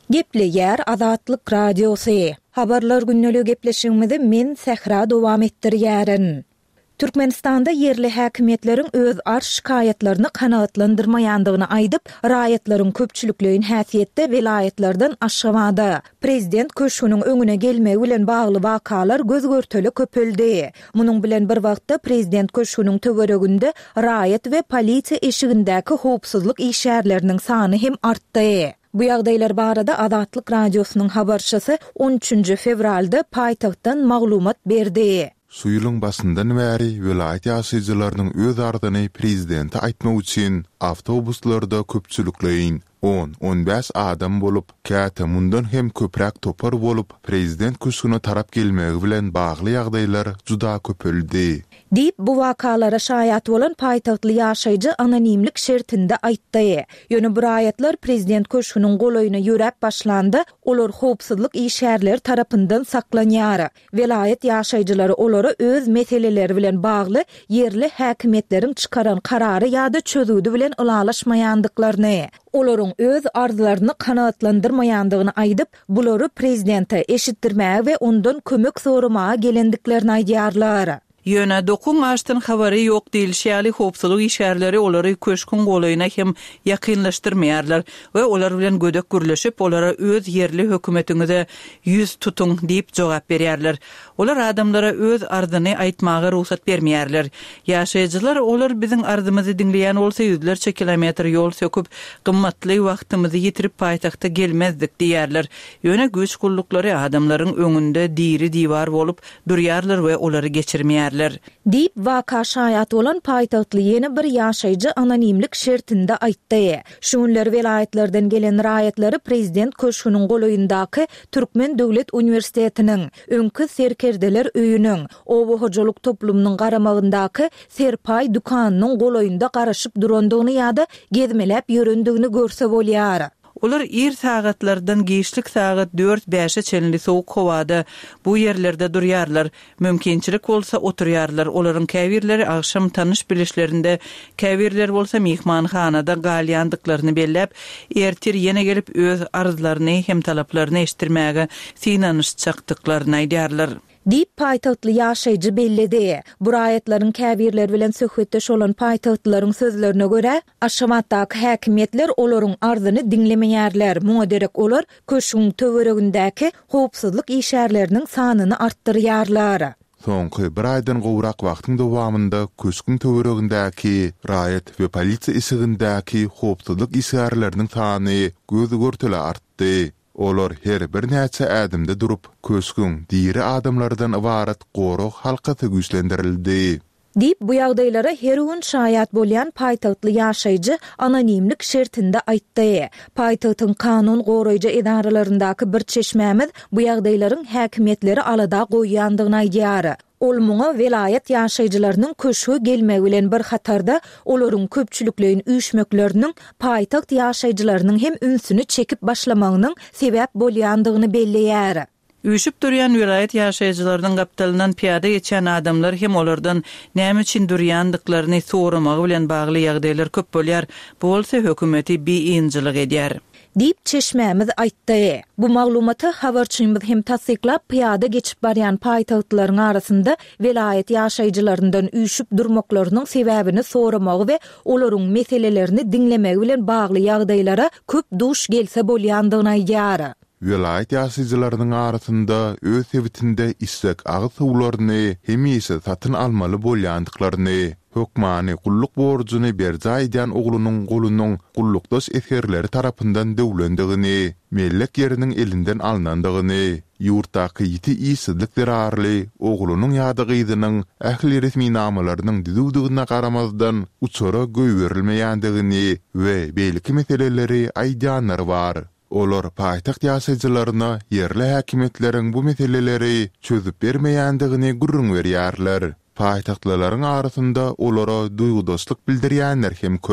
Gepli yer Azatlyk Radiosu. Habarlar günnäli gepleşigimizi men Sehra dowam etdirýärin. Türkmenistanda yerli häkimetleriň öz şikaýetlerini kanagatlandyrmaýandygyny aýdyp, raýatlaryň köpçülikliğin häsiýetde vilayetlerden aşgymady. Prezident köşüniň öňüne gelmegi bilen bagly wakalar gözgörteli köpeldi. Munyň bilen bir wagtda prezident köşüniň töwereginde raýat we polisiýa eşigindäki howpsuzlyk işärleriniň sany hem artdy. Bu ýagdaýlar barada Azatlyk Radiosynyň habarçysy 13 fevralda paýtagtdan maglumat berdi. Suyulun basından bäri vilayet ýaşaýjylarynyň öz ardyny prezidente aýtmak üçin awtobuslarda köpçülikleýin 10-15 adam bolup, käte mundan hem köpräk topar bolup, prezident köşüne tarap gelmegi bilen bagly ýagdaýlar juda köpeldi. Dip bu wakalara şaýat bolan paýtagtly ýaşaýjy anonimlik şertinde aýtdy. Ýöne bu raýatlar prezident köşüniň golaýyna ýörep başlandy. Olar howpsuzlyk işärleri tarapyndan saklanýar. Vilayet ýaşaýjylary olary öz meseleleri bilen bagly yerli häkimetleriň çykaran karary ýa-da çözüdi bilen ulalaşmaýandyklaryny, olaryň öz arzularını kanagatlandyrmaýandygyny aýdyp, bulary prezidente eşitdirmäge we ondan kömek soramaga gelendiklerini aýdýarlar. Ýöne dokun açtyn habary ýok diýilýäli howpsuzlyk işärleri olary köşkün golaýyna hem ýakynlaşdyrmaýarlar we olar bilen gödek gürleşip olara öz yerli hökümetiňize ýüz tutun diýip jogap berýärler. Olar adamlara öz ardyny aýtmagy ruhsat bermeýärler. Ýaşaýjylar olar biziň ardymyzy dinleýän bolsa ýüzlerçe kilometr ýol söküp gymmatly wagtymyzy ýitirip paýtagta gelmezdik diýärler. Ýöne güç gullyklary adamlaryň öňünde diri diýwar bolup durýarlar we olary geçirmeýärler. Dip waka şaýat bolan paýtagtly ýene bir ýaşaýjy anonimlik şertinde aýtdy. Şunlar vilayetlerden gelen raýatlary prezident köşüniň golaýyndaky Türkmen Döwlet Uniwersitetiniň öňkü serkerdeler öýüniň owa hojalyk toplumynyň garamagyndaky serpay dukanynyň golaýynda garaşyp durandygyny ýa-da gezmelep ýörendigini görse bolýar. Olar ir sagatlardan geçlik sagat 4-5 çenli soğuk howada bu yerlerde durýarlar. Mümkinçilik bolsa oturýarlar. Olaryň käbirleri akşam tanış bilişlerinde, käbirler bolsa mehmanhanada galýandyklaryny bellep, ertir ýene gelip öz arzularyny hem talaplaryny eşitdirmäge synanyşjakdyklaryny aýdýarlar. Dip paýtagtly ýaşaýjy bellidi. Bu raýatlaryň käbirler bilen söhbetdeş bolan paýtagtlaryň sözlerine görä, Aşgabatdaky häkimetler olaryň arzyny dinlemeýärler. Muňa derek olar köşüň töweregindäki howpsuzlyk işärleriniň sanyny artdyrýarlar. Soňky bir aýdan gowrak wagtyň dowamında köşkün töweregindäki raýat we polisiýa eşigindäki howpsuzlyk işärleriniň sany gözgörteli artdy. Olar her bir näçe adymda durup, köşkün diri adamlardan ibaret gorok halkasy güýçlendirildi. Dip bu ýagdaýlara her gün şaýat bolýan paýtagtly ýaşaýjy anonimlik şertinde aýtdy. Paýtagtyň kanun goraýjy idaralaryndaky bir çeşmämiz bu ýagdaýlaryň häkimetleri alada goýýandygyny aýdýar. Ol muňa vilayet ýaşaýjylarynyň köşü gelmegi bilen bir hatarda olaryň köpçülikliğin üýşmekleriniň paýtagt ýaşaýjylarynyň hem ünsüni çekip başlamagynyň sebäp bolýandygyny belleýär. Üýşüp durýan vilayet ýaşaýjylarynyň gapdalynan piýada geçen adamlar hem olardan näme üçin durýandyklaryny soramagy bilen bagly ýagdaýlar köp bolýar. Bu bolsa hökümeti beýinçilik edýär. Dip çeşmämiz aýtdy. Bu maglumaty habarçymyz hem tasdiklap piýada geçip barýan paýtagtlaryň arasynda vilayet ýaşaýjylaryndan üýşüp durmaklarynyň sebäbini soramagy we olaryň meselelerini dinlemegi bilen bagly ýagdaýlara köp duş gelse bolýandygyny aýdýar. Vilayet ýaşaýjylarynyň arasynda öz sebitinde istek agy suwlaryny hemişe satyn almaly bolýandyklaryny, hökmany gulluk borjuny berja edýän oglunyň golunyň gullukdaş eserleri tarapyndan döwlendigini, mellek yeriniň elinden alnandygyny, ýurtdaky ýiti ýysizlik derarly oglunyň ýadygynyň ähli resmi namalarynyň düzüwdigine garamazdan uçara göýberilmeýändigini we belki meseleleri aýdýanlar bar. Olar paýtagt ýaşaýjylaryna yerli häkimetleriň bu meseleleri çözüp bermeýändigini gurrun berýärler. Paýtagtlaryň arasynda olara duýgudaşlyk bildirýänler hem köp.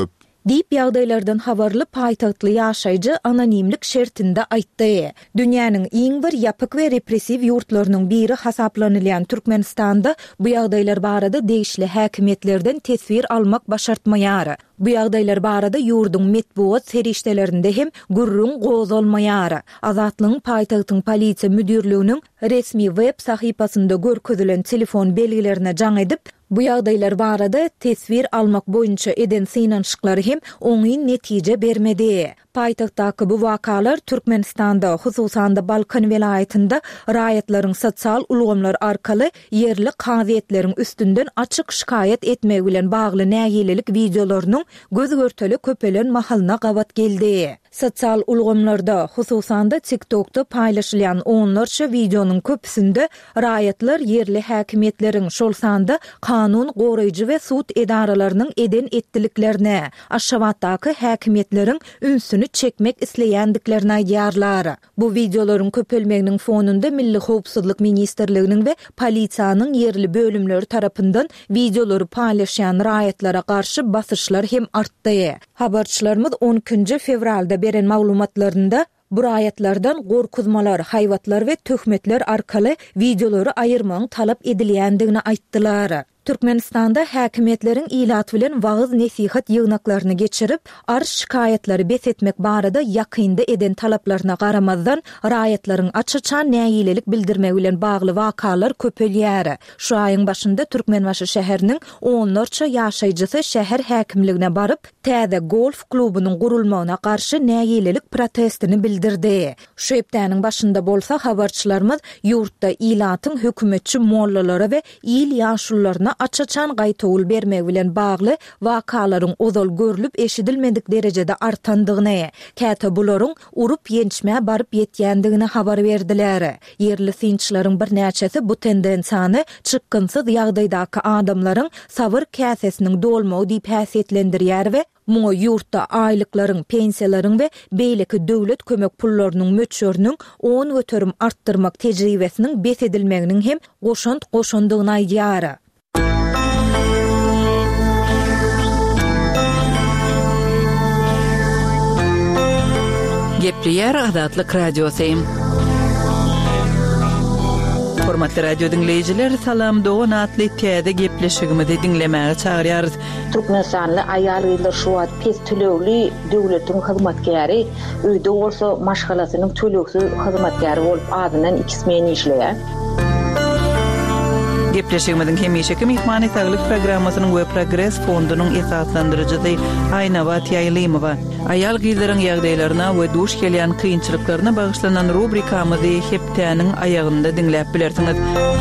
Diýip ýagdaýlardan habarly paýtagtly ýaşaýjy anonimlik şertinde aýtdy. Dünýäniň iň bir ýapyk we repressiw ýurtlarynyň biri hasaplanylan Türkmenistanda bu ýagdaýlar barada degişli häkimetlerden tesbir almak başartmaýar. Bu ýagdaýlar barada ýurdun metbuat serişdelerinde hem gurrun gozalmaýar. Azatlygyň paýtagtyň polisiýa müdürlüginiň resmi web sahypasynda görkezülen telefon belgilerine jaň edip, bu ýagdaýlar barada tesbir almak boýunça eden synanşyklary hem oňy netije bermedi. Paýtagtdaky bu wakalar Türkmenistanda, hususan da Balkan welaýatynda raýatlaryň sosial ulgamlar arkaly yerli kaziyetleriň üstünden açyk şikayet etmek bilen bagly nägililik videolarynyň göz görteli köpelen mahalyna gabat geldi. Sosial ulgamlarda, hususan da TikTok'ta paýlaşylan onlarça videonyň köpüsinde raýatlar yerli häkimetleriň şolsanda kanun goraýjy we sud edaralarynyň eden etdiliklerine, aşgabatdaky häkimetleriň ünsüni çekmek isleýändiklerini aýdýarlar. Bu videolaryň köpelmeginiň fonunda Milli Howpsuzlyk Ministrliginiň we polisiýanyň yerli bölümleri tarapyndan videolary paýlaşan raýatlara garşy basyşlar hem artdy. Habarçylarymyz 12 fevralda beren maglumatlarynda bu raýatlardan gorkuzmalar, haýwatlar we töhmetler arkaly videolary aýyrmagyň talap edilýändigini aýtdylar. Türkmenistanda häkimetleriň ilat bilen wagyz nesihat ýygnaklaryny geçirip, arş şikayetlary besetmek barada ýakynda eden talaplaryna garamazdan raýatlaryň açyçan näýilelik bildirmek bilen bagly wakalar köpelýär. Şu aýyň başynda Türkmenbaşy şäheriniň onlarça ýaşaýjysy şäher häkimligine baryp, täze golf klubunyň gurulmagyna garşy näýilelik protestini bildirdi. Şu hepdäniň başynda bolsa habarçylarymyz ýurtda ilatyň hökümetçi mollalary we il ýaşullaryna açyçan gaýtawul bermek bilen bagly wakalaryň ozal görülüp eşidilmedik derejede artandygyny, käte bularyň urup ýençme baryp ýetýändigini habar berdiler. Yerli synçylaryň bir näçesi bu tendensiýany çykgynsyz ýagdaýdaky adamlaryň sabyr käsesiniň dolmagy diýip häsiýetlendirýär we muňa ýurtda aýlyklaryň, pensiýalaryň we beýleki döwlet kömek pullarynyň möçörüniň 10 göterim artdyrmak tejribesiniň besedilmeginiň hem goşandygyny aýdýar. Gepleýär Azatlyk Radiosu. Hormatly radio dinleyijiler, salam dogan atly täze gepleşigimizi dinlemäge çagyrýarys. Türkmenistanly aýal gyzlar şu wagt pes tölegli döwletiň hyzmatkäri, öýde bolsa maşgalasynyň tölegsiz hyzmatkäri bolup adynan 2 men işleýär. Gepleşigimizin hemişeki mehmany saglyk programmasynyň we Progress fondunyň esaslandyrjysy Aýnawa Tiýaýlymowa aýal gyzlaryň ýagdaýlaryna we duş gelýän kynçylyklaryna bagyşlanan rubrikamyzy hepdäniň aýagynda dinläp bilersiňiz.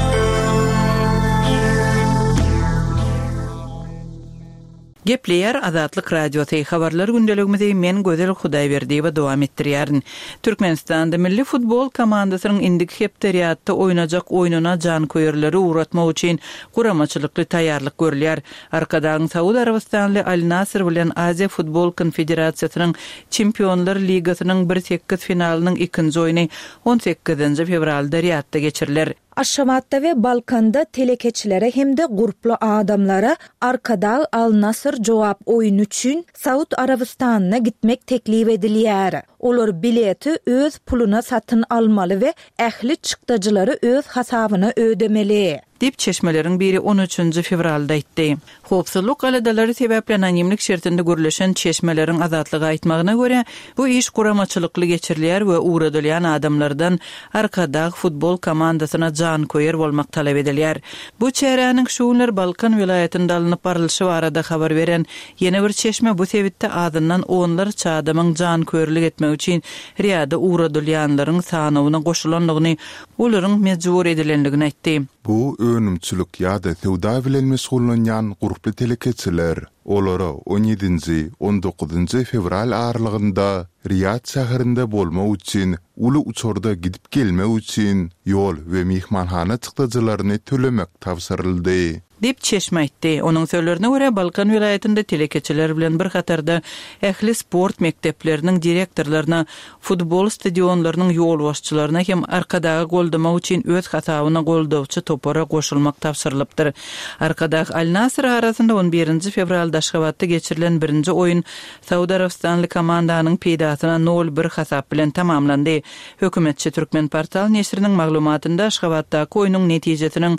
Gepleýär Azatlyk Radiosu habarlar gündeligimizi men Gözel Hudaýberdiýewa dowam etdirýärin. Türkmenistanda milli futbol komandasynyň indik hepderiýatda oýnajak oýnuna jan koýerleri uratmak üçin guramaçylykly taýýarlyk görülýär. Arkadan Saudi Arabistanly Al Nassr bilen Aziya Futbol Konfederasiýasynyň Çempionlar Ligasynyň 1-8 finalynyň 2-nji oýny 18 fevralda Riyadda geçiriler. Aşgabatda we Balkanda telekeçilere hem de gruplu adamlara arkada Al Nassr jogap oýun üçin Saudi Arabistanyna gitmek teklip edilýär. Olar bileti öz puluna satyn almaly we ähli çykdyjylary öz hasabyna ödemeli. Dip çeşmeleriň biri 13 fevralda aýtdy. Howpsuzlyk aladalary sebäpli anonimlik şertinde görüleşen çeşmeleriň azatlygy aýtmagyna görä, bu iş guramaçylykly geçirilýär we uğradylýan adamlardan arkada futbol komandasyna jan koýer bolmak talap edilýär. Bu çäräniň şu günler Balkan welaýatynda alınıp barylşy barada habar beren ýene bir çeşme bu sebitde adından onlarça adamyň jan koýerlik etmek üçin Riyada uğradylýanlaryň sanawyna goşulanlygyny, olaryň mejbur edilenligini aýtdy. Bu önümçülük ýa-da sowda bilen meşgullanýan gruply telekeçiler olara 17-19 fevral aralygynda Riyad şäherinde bolmak üçin uly uçurda gidip gelmek üçin ýol we mehmanhana çykdyjylaryny tölemek tawsyryldy. dip çeşme aýtdy. Onuň sözlerine görä Balkan vilayetinde telekeçiler bilen bir hatarda ähli sport mekdepleriniň direktorlaryna, futbol stadionlarynyň ýol başçylaryna hem arkadagy goldamak üçin öz hasabyna goldawçy topara goşulmak tapşyrylypdyr. Arkadagy Al Nasr arasynda 11 fevralda Aşgabatda geçirilen birinji oýun Saudy Arabistanly komandanyň peýdasyna 0-1 hasap bilen tamamlandy. Hökümetçi Türkmen portal neşriniň maglumatynda Aşgabatdaky oýunyň netijesiniň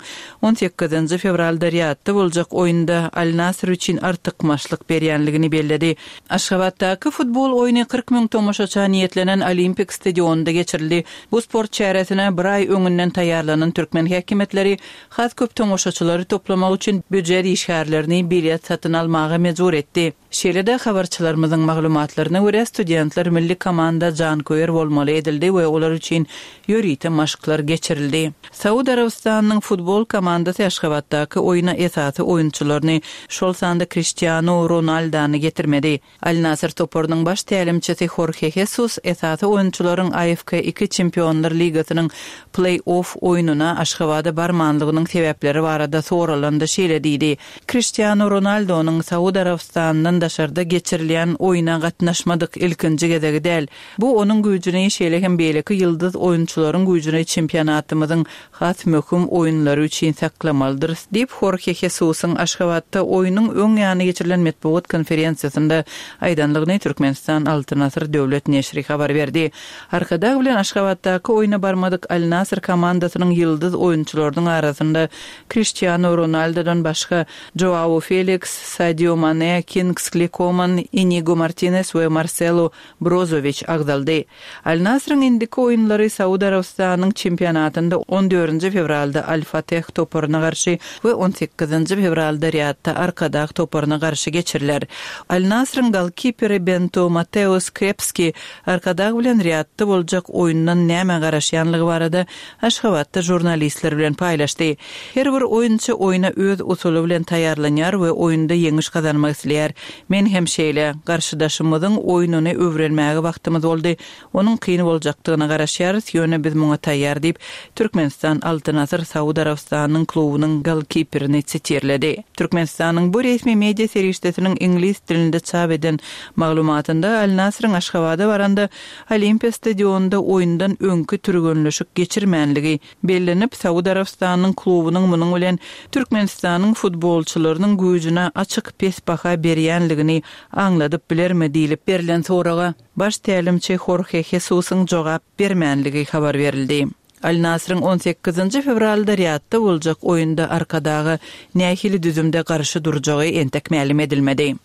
18 fevralda Riyadda boljak oýunda Al Nasr üçin artykmaşlyk berýänligini belledi. Aşgabatdaky futbol oýuny 40 000 tomoşaça niýetlenen Olimpik stadionunda geçirildi. Bu sport çäresine bir ay öňünden taýýarlanan Türkmen häkimetleri has köp tomoşaçylary toplamak üçin büdjet işgärlerini bilet satyn almagy mejbur etdi. Şeýle-de habarçylarymyzyň maglumatlaryna görä studentler milli komanda jankoýer bolmaly edildi we olar üçin ýörite maşklar geçirildi. Saudy Arabistanyň futbol komandasy Aşgabatdaky oýuna esasy oýunçylaryny şol sanda Cristiano Ronaldo'ny getirmedi. Al Nasr toparynyň baş tälimçisi Jorge Jesus esasy oýunçylaryň AFK 2 Çempionlar Ligasynyň play-off oýununa Aşgabada barmanlygynyň sebäpleri barada soralandy şeýle diýdi. Cristiano Ronaldo'nyň Saudy Arabistanyň daşarda geçirilen oýuna gatnaşmadyk ilkinji gezegi däl. Bu onuň güýjüni şeýle hem beýleki ýyldız oýunçylaryň güýjüni çempionatymyzyň has möhüm oýunlary üçin saklamalydyr diýip Jorge Jesus'yň Aşgabatda oýunyň öň ýany geçirilen metbuat konferensiýasynda aýdanlygyny Türkmenistan Altyn Asr döwlet neşri habar berdi. Arkadag bilen Aşgabatdaky oýuna barmadyk Al Nasr komandasynyň ýyldız oýunçylarynyň arasynda Cristiano Ronaldo'dan başga Joao Felix, Sadio Mane, Kingsley Coman, Inigo Martinez we Marcelo Brozovic agdaldy. Al Nasr'ın indiki oýunlary Saudy Arabistanyň çempionatynda 14 fevralda Al Fateh toparyna garşy we 18 fevralda Riyadda Arkadag toparyna garşy geçiriler. Al Nasr'ın golkiperi Bento Mateus Krepski Arkadag bilen Riyadda boljak oýundan näme garaşýanlygy barada Aşgabatda jurnalistler bilen paýlaşdy. Her bir oýunçy oýuna öz usuly bilen taýýarlanýar we oýunda ýeňiş kazanmak isleýär. Men hem şeýle garşydaşymyzyň oýunyny öwrenmäge wagtymyz boldy. Onuň kyn boljakdygyna garaşýarys, ýöne biz muňa taýýar diýip Türkmenistan Altyn Asr Saudy Arabistanyň klubynyň golkiperini çetirledi. Türkmenistanyň bu resmi media serişdesiniň ingliz dilinde çap eden maglumatynda Al Nasr'ın Aşgabada baranda Olimpiya stadionunda oýundan öňkü türgünleşik geçirmänligi bellenip Saudy Arabistanyň klubynyň munyň bilen Türkmenistanyň futbolçylarynyň güýjüne açyk pes baha berýänligini aňladyp bilermi diýilip berilen soraga baş tälimçi Jorge Jesus'yň jogap bermänligi habar berildi. Al Nasr'ın 18 fevralda Riyadda boljak oýunda arkadagy nähili düzümde garşy durjagy entek ma'lum edilmedi.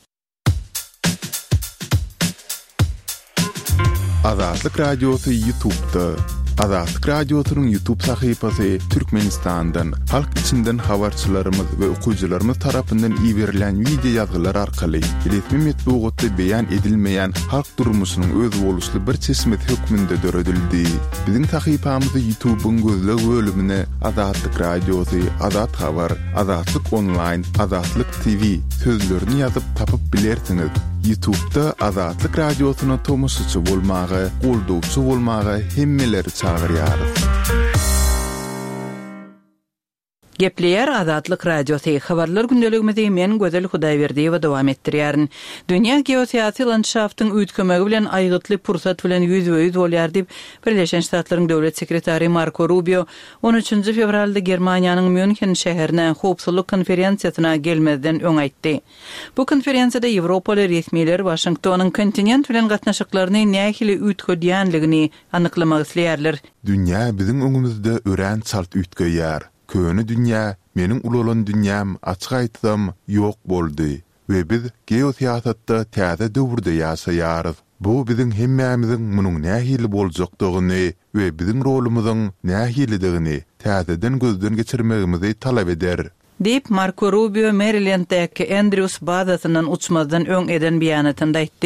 Azatlyk Radiosu YouTube'da. Azatlyk Radiosunyň YouTube sahypasy Türkmenistandan, halk içinden habarçylarymyz we okuwçylarymyz tarapyndan iýerilen video ýazgylar arkaly resmi metbuatda beýan edilmeýän halk durmuşynyň öz boluşly bir çeşmet hökmünde döredildi. Biziň sahypamyzy YouTube'un gözleg bölümine Azatlyk Radiosu, Azat Habar, Azatlyk Online, Azatlyk TV sözlerini ýazyp tapyp bilersiňiz. YouTube'da Azatlyk Radiosyna tomoşaçy bolmagy, goldawçy bolmagy hemmeleri çagyrýar. Gepleyer Azatlyk Radiosu habarlar gündeligimizi men Gözel Hudaýberdiýewa dowam etdirýärin. Dünýä geosiýasy landşaftyň üýtgemegi bilen aýgytly pursat bilen ýüzbe-ýüz bolýar diýip Birleşen Ştatlaryň döwlet sekretary Marco Rubio 13 fevralda Germaniýanyň München şäherine howpsuzlyk konferensiýasyna gelmezden öň aýtdy. Bu konferensiýada Ýewropaly resmiler Washingtonyň kontinent bilen gatnaşyklaryny nähili üýtgedýänligini anyklamak isleýärler. Dünýä biziň öňümizde ören çalt üýtgeýär. Köni dünýä, meniň ulalan dünýäm açyk aýtsam ýok boldy we biz geosiýasatda täze döwürde ýaşaýarys. Bu biziň hemmämiziň munyň nähili boljakdygyny we biziň rolumyzyň nähilidigini täzeden gözden geçirmegimizi talap eder. Deyip Marco Rubio Maryland'daki Andrews bazasynyň uçmazdan öň eden beýanatynda aýtdy.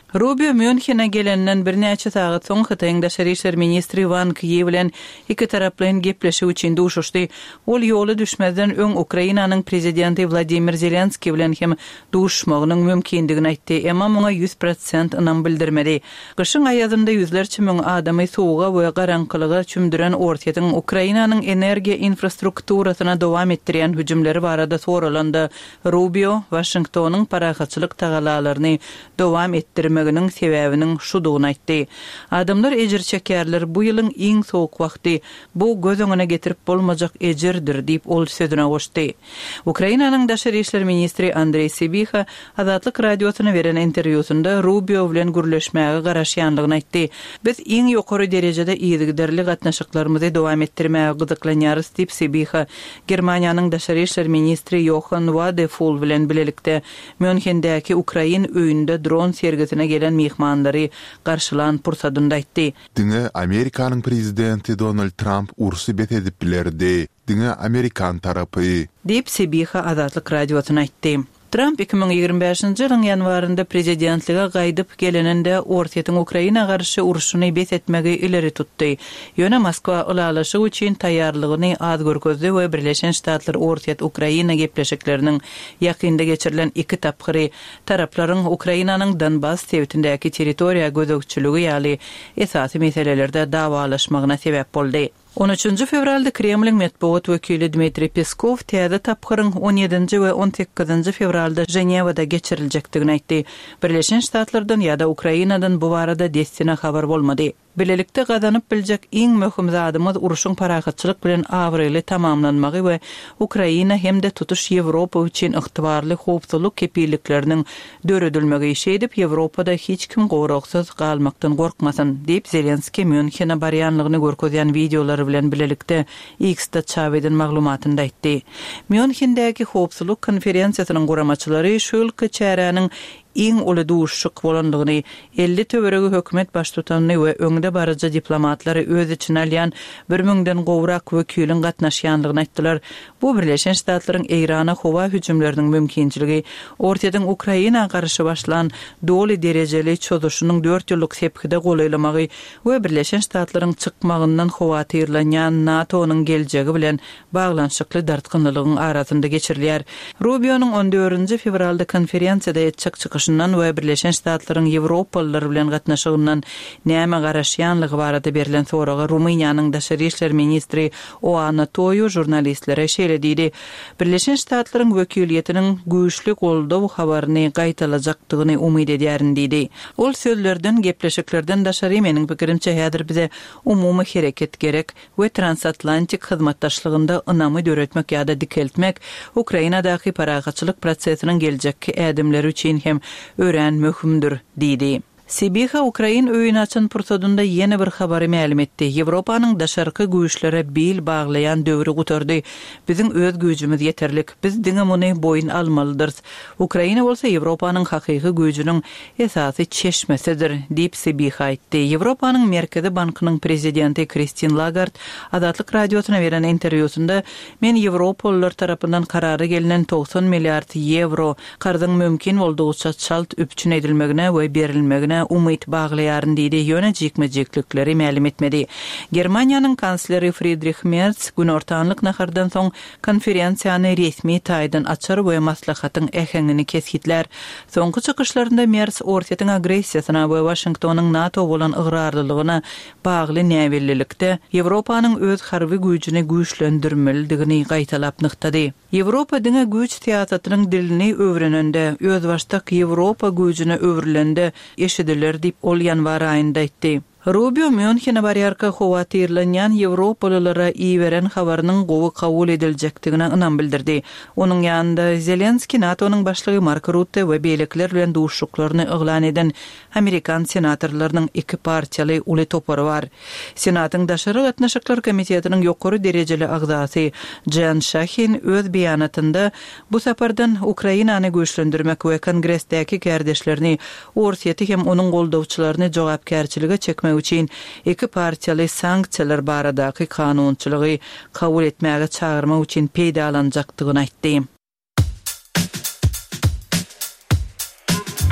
Rubio München'e gelenden bir näçe saat soň Hytaýyň daşary işler ministri Wang Yi bilen iki taraplyň gepleşi üçin duşuşdy. Ol ýoly düşmezden öň Ukrainanyň prezidenti Vladimir Zelenski bilen hem duşmagynyň mümkindigini aýtdy. Emma muňa 100% ynam bildirmedi. Gyşyň aýazynda ýüzlerçe müň adamy soğuga we garankylyga çümdiren ortaýyň Ukrainanyň energiýa infrastrukturasyna dowam etdirýän hüjümleri barada soralandy. Rubio Washingtonyň parahatçylyk tagalalaryny dowam etdirmeginiň sebäbiniň şudugyny aýtdy. Adamlar ejir çekerler bu ýylyň iň soğuk wagty bu göz öňüne getirip bolmajak ejirdir diýip ol sözüne goşdy. Ukrainanyň daşary işler ministri Andrey Sybiha Azatlyk radiosyna beren interwýusunda Rubio bilen gürleşmäge garaşýanlygyny aýtdy. Biz iň ýokary derejede ýygyderli gatnaşyklarymyzy dowam etdirmäge gyzyklanýarys diýip Sybiha Germaniýanyň daşary işler ministri Johann Wadefull bilen bilelikde Münchendäki Ukrain öýünde dron sergisine gelen mihmanlary garşylan pursatynda aýtdy. Diňe Amerikanyň prezidenti Donald Trump ursy bet edip bilerdi. Diňe Amerikan tarapy diýip Sybiha Azatlyk radiosyna aýtdy. Trump 2025-nji ýylyň ýanwarynda prezidentlige gaýdyp geleninde ortaýyň Ukraina garşy uruşuny bet etmegi ileri tutdy. Ýöne Moskwa ulalaşy üçin taýýarlygyny az görkezdi we Birleşen Ştatlar ortaýat Ukraina gepleşikleriniň ýakynda geçirilen iki tapgyry taraplaryň Ukrainanyň Donbas tewtindäki territoriýa gözegçiligi ýaly esasy meselelerde dawalaşmagyna sebäp boldy. 13 fevralda Kremlin matbuat wekili Dmitri Peskov täze tapgyryň 17 we 18 fevralda Jenewada geçiriljekdigini aýtdy. Birleşen Ştatlardan ýa-da Ukrainadan bu barada destina habar bolmady. Bilelikde gazanyp biljek iň möhüm zadymyz uruşyň parahatçylyk bilen awryly tamamlanmagy we Ukraina hemde tutuş Ýewropa üçin ygtybarly howpsuzlyk kepillikleriniň döredilmegi şeýdip Ýewropada hiç kim gowraksyz galmakdan gorkmasyn diýip Zelenski München'e barýanlygyny görkezýän videolar bilen bilelikde X-de çap eden maglumatynda aýtdy. Münchendäki howpsuzlyk konferensiýasynyň guramaçylary şu ýylky çäräniň iň uly duşşuk bolandygyny 50 töweregi hökümet baş tutanyny we öňde barıca diplomatlary öz içine alýan 1000den gowrak wekiliň gatnaşýanlygyny aýtdylar. Bu Birleşen Ştatlaryň Irana howa hüjümleriniň mümkinçiligi, ortaýyň Ukraina garşy başlan doly derejeli çözüşiniň 4 ýyllyk sepkide golaýlamagy we Birleşen Ştatlaryň çykmagyndan howa tyrlanýan NATO-nyň geljegi bilen baglanşykly dartgynlygyň arasynda geçirilýär. Rubio'nyň 14 fevralda konferensiýada etjek çykyşyndan we Birleşen Ştatlaryň Ýewropalılar bilen gatnaşygyndan näme garaşýanlygy barada berilen soraga Rumyniýanyň daşary işler ministri Oana Toyu jurnalistlere şeýle diýdi. Birleşen Ştatlaryň wekiliýetiniň güýçli goldaw habaryny gaýtalajakdygyny umyt edýärin diýdi. Ol sözlerden gepleşiklerden daşary meniň pikirimçe häzir bize umumy hereket gerek we transatlantik hyzmatdaşlygynda ynamy döretmek ýa-da dikeltmek Ukrainadaky parahatçylyk prosesiniň geljekki ädimleri üçin hem ören möhümdür diýdi. Sybiha Ukrain öýüni açan pursatynda ýene bir habary ma'lum etdi. Ýewropanyň daşarky güýçlere bil baglayan döwri gutardy. Biziň öz güýjümiz ýeterlik. Biz diňe muny boýun almalydyr. Ukraina bolsa Ýewropanyň hakyky güýjüniň esasy çeşmesidir diýip Sybiha aýtdy. Ýewropanyň Merkezi Bankynyň prezidenti Christine Lagarde Azatlyk radiosyna beren interwýusunda men Ýewropalılar tarapyndan karary gelinen 90 milliard euro garzyň mümkin boldugyça çalt üpçün edilmegine we berilmegine umyt baglaýaryn diýdi. Ýöne jikmejiklikleri ma'lum etmedi. Germaniýanyň kansleri Friedrich Merz gün ortanlyk nahardan soň konferensiýany resmi taýdan açar we maslahatyň ähengini kesgitler. Soňky çykyşlarynda Merz ortaýyň agressiýasyna we Washingtonyň NATO bolan ıgrarlylygyna bagly näwellilikde Ýewropanyň öz harby güýjüni güýçlendirmelidigini gaýtalap nyktady. Ýewropa diňe güýç siýasatynyň dilini öwrenende, öz başdak Ýewropa güýjüne öwrilende eşidiler diýip ol ýanwar aýynda aýtdy. Rubio München'e barýarka howa tyrlanýan Ýewropalylara iýeren habarynyň gowy kabul ediljekdigine ynam bildirdi. Onuň ýanynda Zelenski NATO'nyň başlygy Mark Rutte we beýlekler bilen duşuşuklaryny eglan eden Amerikan senatorlarynyň iki partiýaly uly topary bar. Senatyň daşary gatnaşyklar komitetining ýokary derejeli agzasy Jan Shahin öz beýanatynda bu sapardan Ukrainany güýçlendirmek we kongressdäki kardeşlerini ortaýaty hem onuň goldawçylaryny jogapkärçilige çekmek üçin iki partiýaly sanksiýalar baradaky kanunçylygy kabul etmäge çağırmak üçin peýdalanjakdygyny aýtdy.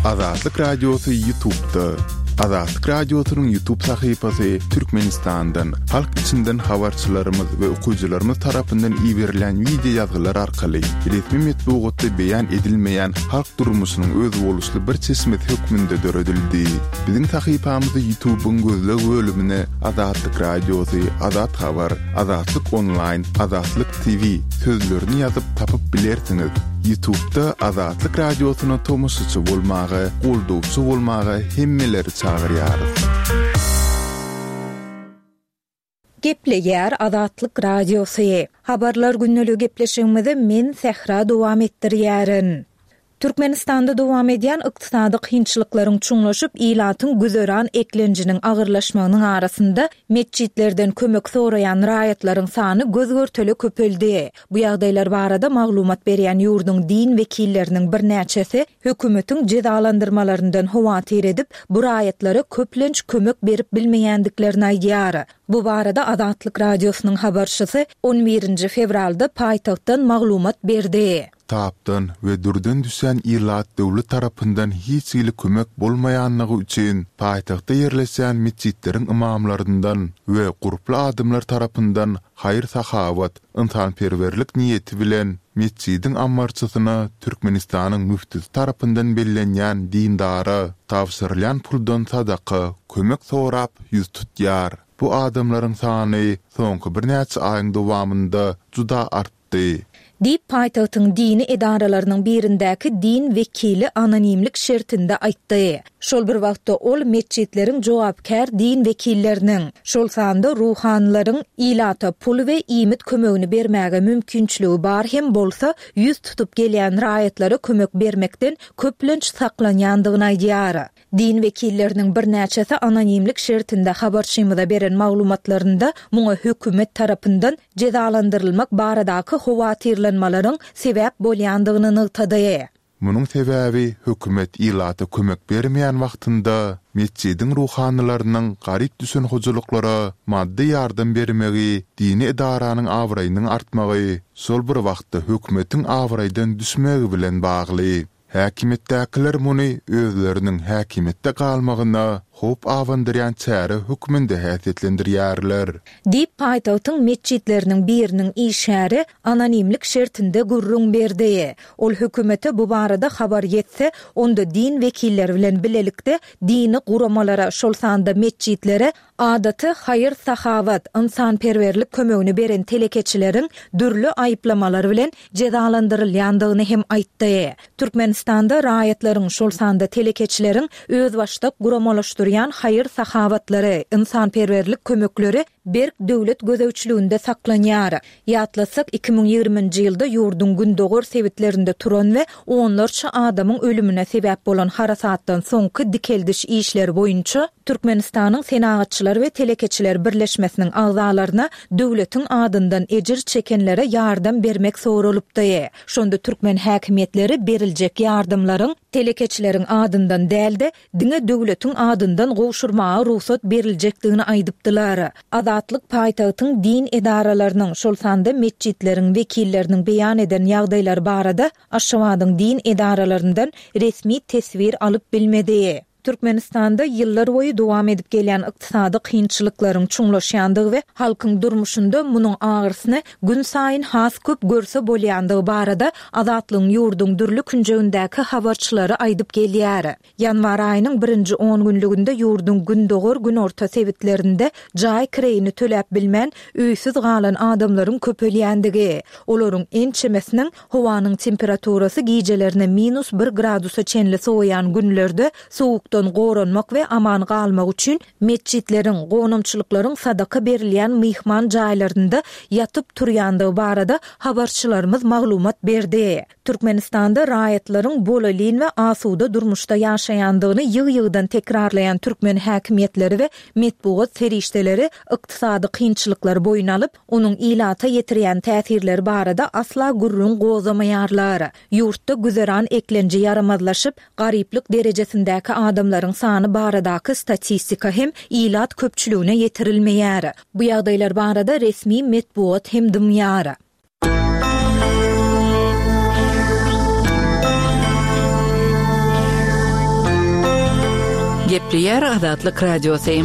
Azatlyk Radiosu YouTube'da. Azatlyk Radiosu'nun YouTube sahypasy Türkmenistan'dan, halk içinden habarçylarymyz we okuwçylarymyz tarapyndan ýiberilen video ýazgylar arkaly resmi metbuatda beýan edilmeýän halk durmuşynyň öz boluşly bir çeşmet hökmünde döredildi. Biziň sahypamyzda YouTube'un gözleg bölümine Azatlyk Radiosu, Azat Habar, Azatlyk Online, Azatlyk TV sözlerini ýazyp tapyp bilersiňiz. YouTube'da Azatlyk Radiosu'na tomusçy bolmagy, goldowçy bolmagy hemmeleri çağırýarys. Gepleýär Azatlyk Radiosu. Habarlar günnäli gepleşigimizde men Sehra dowam etdirýärin. Türkmenistanda dowam edýän ykdysady kynçylyklaryň çuňlaşyp ilatyň güzeran eklenjiniň agyrlaşmagynyň arasynda mesjidlerden kömek soraýan raýatlaryň sany gözgörteli köpeldi. Bu ýagdaýlar barada maglumat berýän ýurdun din wekilleriniň bir näçesi hökümetiň jezalandyrmalaryndan howatyr edip bu raýatlara köplenç kömek berip bilmeýändiklerini aýdýar. Bu barada Azatlyk Radiosunyň habarçysy 11 fevralda paýtagtdan maglumat berdi. Tapdan we durdan düşen ilat döwlet tarapyndan hiç ýyly kömek bolmaýanlygy üçin paýtagtda ýerleşen mesjidleriň imamlaryndan we guruply adamlar tarapyndan haýyr sahawat, insanperwerlik niýeti bilen mesjidin ammarçysyna Türkmenistanyň müftisi tarapyndan bellenýän dindara tawsyrlan puldan sadaka kömek sorap ýüz tutýar. Bu adamlaryň sany soňky bir näçe aýyň dowamında juda artdy. Dip paýtagtyň dini edaralarynyň birindäki din wekili anonimlik şertinde aýtdy. Şol bir wagtda ol mesjidleriň jogapkär din wekilleriniň şol sanda ruhanlaryň ilata pul we iýmit kömegini bermäge mümkinçligi bar hem bolsa ýüz tutup gelýän raýatlara kömek bermekden köplenç saklanýandygyny aýdýar. Din wekilleriniň bir näçesi anonimlik şertinde habarçymyza beren maglumatlarynda muňa hökümet tarapyndan jezalandyrylmak baradaky howatyrlanmalaryň sebäp bolýandygyny nykdy. Munyň sebäbi hökümet ilata kömek bermeýän wagtynda mesjidin ruhanylarynyň garyp düşen hojuluklara maddi ýardam bermegi, dini edaranyň awraýynyň artmagy, şol bir wagtda hökümetiň awraýdan düşmegi bilen bagly. Häkimetdekiler muny özleriniň häkimetde galmagyna hop awandyrýan çäre hökmünde häsiýetlendirýärler. Dip paýtagtyň mesjidleriniň biriniň işäri anonimlik şertinde gurrun berdi. Ol hökümete bu barada habar ýetse, onda din wekilleri bilen bilelikde dini guramalara şol sanda mesjidlere adaty haýyr sahawat, insanperwerlik kömegini beren telekeçileriň dürli aýyplamalary bilen jezalandyrylýandygyny hem aýtdy. Türkmenistanda raýatlaryň şol sanda telekeçileriň öz başda guramalaşdyrýan haýyr sahawatlary, insanperwerlik kömekleri berk döwlet gözewçiliginde saklanýar. Ýatlasak 2020-nji ýylda ýurdun gündogor sebitlerinde turan we onlarça adamyň ölümine sebäp bolan harasatdan soňky dikeldiş işleri boýunça Türkmenistanyň senagatçylar we telekeçiler birleşmesiniň agzalaryna döwletiň adyndan ejir çekenlere ýardam bermek soralypdy. Şonda türkmen häkimetleri beriljek ýardamlaryň telekeçileriň adyndan dälde diňe döwletiň adyndan gowşurmaga ruhsat beriljekdigini aýdypdylar. Azatlyk paýtagtyň din edaralarynyň şol sanda mesjidleriň wekilleriniň beýan eden ýagdaýlar barada Aşgabatyň din edaralaryndan resmi tesvir alyp bilmedi. Türkmenistanda ýyllar boyu dowam edip gelýän ykdysady kynçylyklaryň çuňlaşýandygy we halkyň durmuşynda munyň agyrysyny gün saýyn has köp görse bolýandygy barada Azatlyň ýurdun dürli künjegindäki habarçylary aýdyp gelýär. Ýanwar aýynyň 1-10 günlüginde ýurdun gündogor gün orta sebitlerinde jaý kireyini töläp bilmän öýsiz galan adamlaryň köpelýändigi, olaryň en çemesiniň howanyň temperaturasy gijelerine -1 gradusa çenli soýan günlerde soğuk goranmak we aman galmak üçin mesjidleriň, gonamçylyklaryň sadaka berilýän myhman jaýlarynda ýatyp turýandygy barada habarçylarymyz maglumat berdi. Türkmenistanda raýatlaryň bolalyn we asuda durmuşda ýaşaýandygyny ýyg-ýygdan tekrarlayan türkmen häkimetleri we metbuat serişdeleri ykdysady kynçylyklar boyun alyp, onuň ilata ýetirýän täsirleri barada asla gurrun gozamaýarlar. Ýurtda güzeran eklenji yaramazlaşyp, garyplyk derejesindäki adamlaryň sany baradaky statistika hem ilat köpçüligine ýetirilmeýär. Bu ýagdaýlar barada resmi metbuat hem dymýar. Gepleýär Azatlyk Radiosu.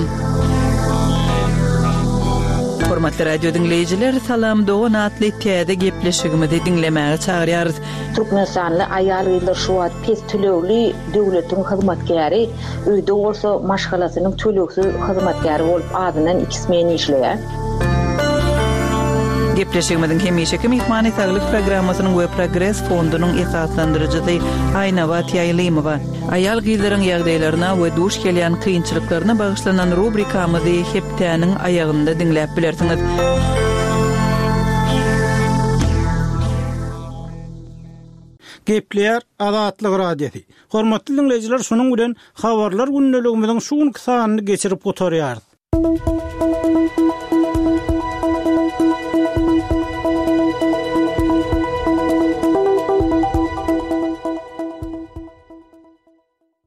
Hormatly radio dinleyijiler, salam, dogan atly täze gepleşigimizi dinlemäge çagyrýarys. Türkmenistanly aýal gyzlar şu wagt pes tölegli döwletiň hyzmatkäri, öýde bolsa maşgalasynyň töleksiz hyzmatkäri bolup adynan 2 men işleýär. Gepleşigimiziň hemişeki mehmany saglyk programmasynyň we Progress fondunyň esaslandyrjysy Aýnawa Ýaýlymowa aýal gyzlaryň ýagdaýlaryna we duş gelýän kynçylyklaryna bagyşlanan rubrikamyzy heptäniň aýagynda dinläp bilersiňiz. Gepleýär Azatlyk Radiosu. Hormatly dinleyijiler, şonuň bilen habarlar günneligimiziň şu günki sanyny geçirip oturýarys.